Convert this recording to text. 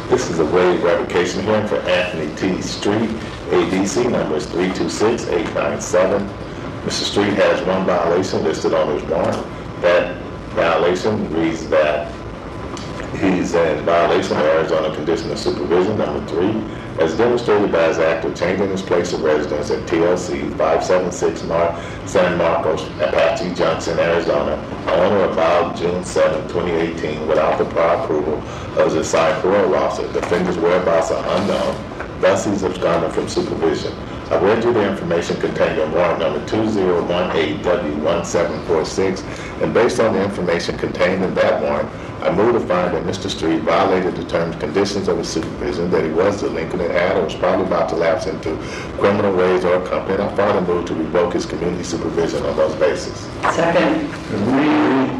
This is a waive revocation hearing for Anthony T. Street. ADC number is 326897. Mr. Street has one violation listed on his warrant. That violation reads that he's in violation of Arizona Condition of Supervision number 3, as demonstrated by his act of changing his place of residence at TLC 576 San Marcos, Apache Junction, Arizona, on or about June 7, 2018, without the prior approval of the assigned parole officer. The defendant's whereabouts are unknown, thus he's absconded from supervision. I read you the information contained in warrant number 2018W1746, and based on the information contained in that warrant, I move to find that Mr. Street violated the terms and conditions of his supervision, that he was delinquent and had or was probably about to lapse into criminal ways or company. I further move to revoke his community supervision on those bases. Second.